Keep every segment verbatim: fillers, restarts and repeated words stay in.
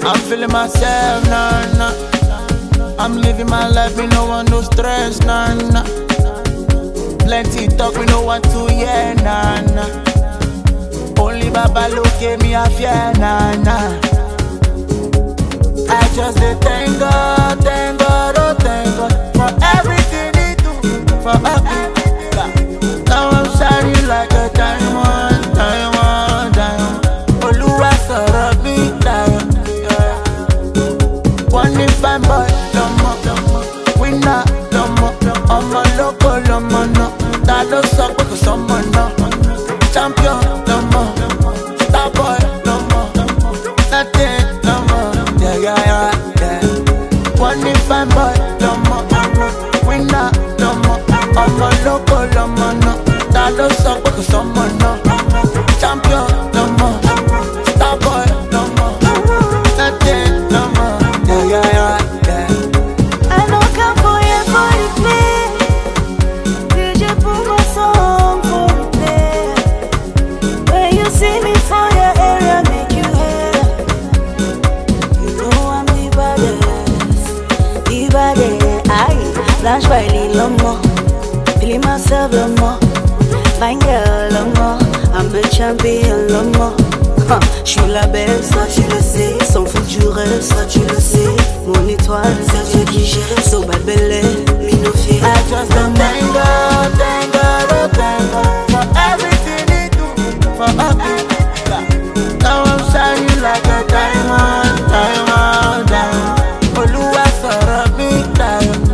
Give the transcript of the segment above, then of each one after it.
I'm feeling myself, nah, nah. I'm living my life, me no want no stress, nah, nah. Plenty talk, me no want to hear, nah, nah. Only Baba look at me, I fear, nah, nah. I just say thank God, thank God, oh thank God for everything He do, for everything. Now I'm shining like a diamond, diamond, diamond. Oluwa sọ̀rọ̀ mi diamond. One if I'm boy, lomo, winner, lomo, ọmọ lóko lomo no. Ta ló sọ pé kò sọmọ náà? Champion lomo, star boy lomo, nothing lomo. Yeah, yeah, yeah, yeah. One if I'm boy, lomo, winner, lomo, ọmọ lóko lomo no. Ta ló sọ pé kò sọmọ náà? Champion lomo, star boy lomo, nothing lomo. Yeah, yeah, yeah, yeah. I know come for you for the play. Did you put my song for the play? When you see me for your area, make you hear. You know I'm the baddest, the baddest. I flash by the lomo, feeling myself lomo. Fine girl lomo, I'm a champion lomo. Huh. Je suis la belle, ça tu le sais. Sans foutre du rêve, ça tu le sais. Mon étoile, c'est Dieu qui gère. So bad belle, me no fear. I just don't thank God, thank God, oh thank God for everything He do, for everything. Now I'm shining like a diamond, diamond, diamond. Oluwa sọ̀rọ̀ mi diamond.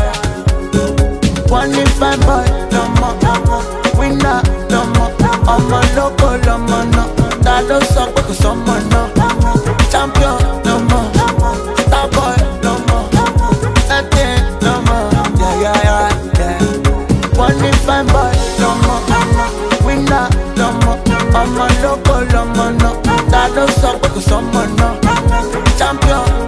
One if I'm boy, lomo, winner, lomo, ọmọ lóko lomo no. Ta ló sọ pé kò sọmọ náà? Champion lomo, star boy lomo, nothing lomo. Yeah, yeah, yeah, yeah. One if I'm boy lomo, winner lomo, ọmọ lóko lomo no. Ta ló sọ pé kò sọmọ náà? Champion